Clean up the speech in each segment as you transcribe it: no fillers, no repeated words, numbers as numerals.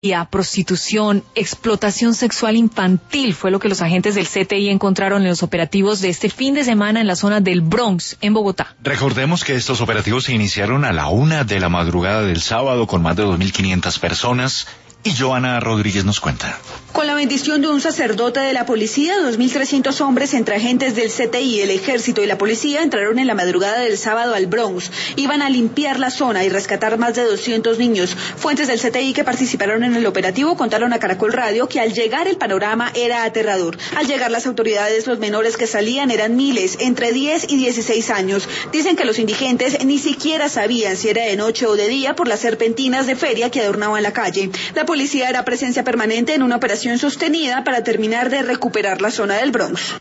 Prostitución, explotación sexual infantil fue lo que los agentes del CTI encontraron en los operativos de este fin de semana en la zona del Bronx, en Bogotá. Recordemos que estos operativos se iniciaron a la 1 de la madrugada del sábado con más de 2.500 personas. Y Joana Rodríguez nos cuenta. Con la bendición de un sacerdote de la policía, 2.300 hombres entre agentes del CTI, el ejército y la policía entraron en la madrugada del sábado al Bronx. Iban a limpiar la zona y rescatar más de 200 niños. Fuentes del CTI que participaron en el operativo contaron a Caracol Radio que al llegar el panorama era aterrador. Al llegar las autoridades, los menores que salían eran miles, entre 10 y 16 años. Dicen que los indigentes ni siquiera sabían si era de noche o de día por las serpentinas de feria que adornaban la calle. La policía hará presencia permanente en una operación sostenida para terminar de recuperar la zona del Bronx.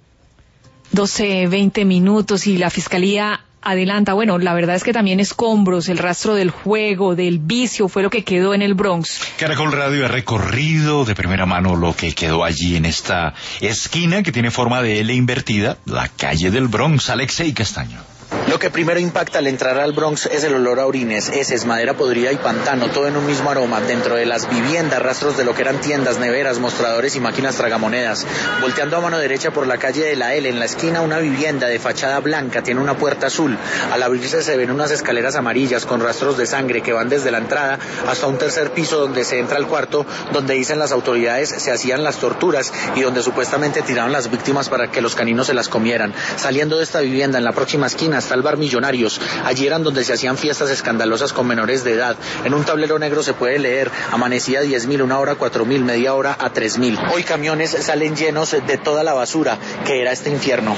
12:20 y la Fiscalía adelanta, la verdad es que también escombros, el rastro del juego, del vicio fue lo que quedó en el Bronx. Caracol Radio ha recorrido de primera mano lo que quedó allí en esta esquina que tiene forma de L invertida, la calle del Bronx. Alexei Castaño. Lo que primero impacta al entrar al Bronx es el olor a orines, heces, madera podrida y pantano, todo en un mismo aroma. Dentro de las viviendas, rastros de lo que eran tiendas, neveras, mostradores y máquinas tragamonedas. Volteando a mano derecha por la calle de la L, en la esquina una vivienda de fachada blanca, tiene una puerta azul. Al abrirse se ven unas escaleras amarillas con rastros de sangre que van desde la entrada hasta un tercer piso donde se entra al cuarto, donde dicen las autoridades se hacían las torturas y donde supuestamente tiraron las víctimas para que los caninos se las comieran. Saliendo de esta vivienda, en la próxima esquina está el bar Millonarios. Allí eran donde se hacían fiestas escandalosas con menores de edad. En un tablero negro se puede leer: amanecía 10.000, una hora 4.000, media hora a 3.000. Hoy camiones salen llenos de toda la basura que era este infierno.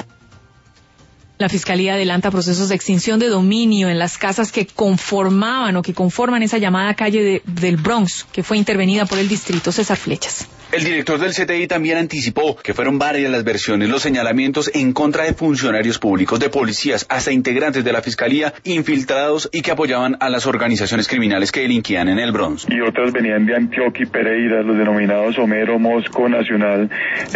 La Fiscalía adelanta procesos de extinción de dominio en las casas que conformaban o que conforman esa llamada calle del Bronx, que fue intervenida por el distrito. César Flechas. El director del CTI también anticipó que fueron varias las versiones, los señalamientos en contra de funcionarios públicos, de policías, hasta integrantes de la Fiscalía, infiltrados y que apoyaban a las organizaciones criminales que delinquían en el Bronx. Y otras venían de Antioquia y Pereira, los denominados Homero, Mosco, Nacional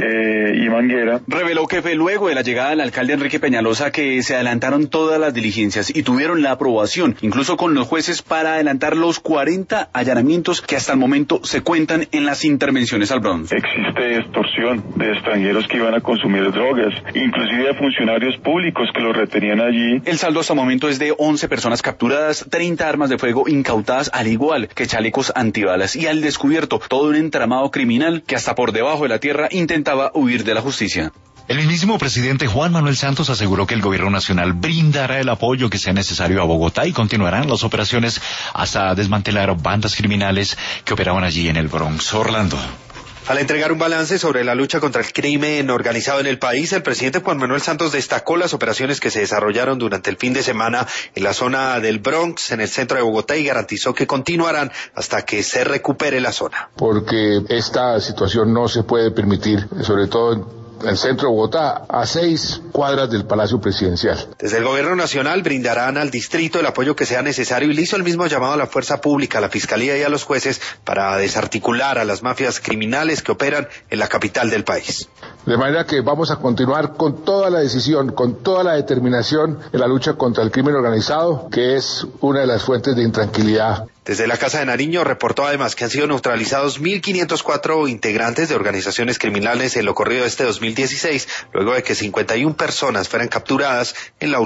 y Manguera. Reveló que fue luego de la llegada del alcalde Enrique Peñalosa que se adelantaron todas las diligencias y tuvieron la aprobación, incluso con los jueces, para adelantar los 40 allanamientos que hasta el momento se cuentan en las intervenciones al Bronx. Existe extorsión de extranjeros que iban a consumir drogas, inclusive de funcionarios públicos que los retenían allí. El saldo hasta el momento es de 11 personas capturadas, 30 armas de fuego incautadas, al igual que chalecos antibalas, y al descubierto todo un entramado criminal que hasta por debajo de la tierra intentaba huir de la justicia. El mismísimo presidente Juan Manuel Santos aseguró que el gobierno nacional brindará el apoyo que sea necesario a Bogotá y continuarán las operaciones hasta desmantelar bandas criminales que operaban allí en el Bronx. Orlando. Al entregar un balance sobre la lucha contra el crimen organizado en el país, el presidente Juan Manuel Santos destacó las operaciones que se desarrollaron durante el fin de semana en la zona del Bronx, en el centro de Bogotá, y garantizó que continuarán hasta que se recupere la zona. Porque esta situación no se puede permitir, sobre todo en el centro de Bogotá, a 6 cuadras del Palacio Presidencial. Desde el gobierno nacional brindarán al distrito el apoyo que sea necesario y le hizo el mismo llamado a la fuerza pública, a la fiscalía y a los jueces para desarticular a las mafias criminales que operan en la capital del país. De manera que vamos a continuar con toda la decisión, con toda la determinación en la lucha contra el crimen organizado, que es una de las fuentes de intranquilidad. Desde la Casa de Nariño reportó además que han sido neutralizados 1.504 integrantes de organizaciones criminales en lo corrido de este 2016, luego de que 51 personas fueran capturadas en la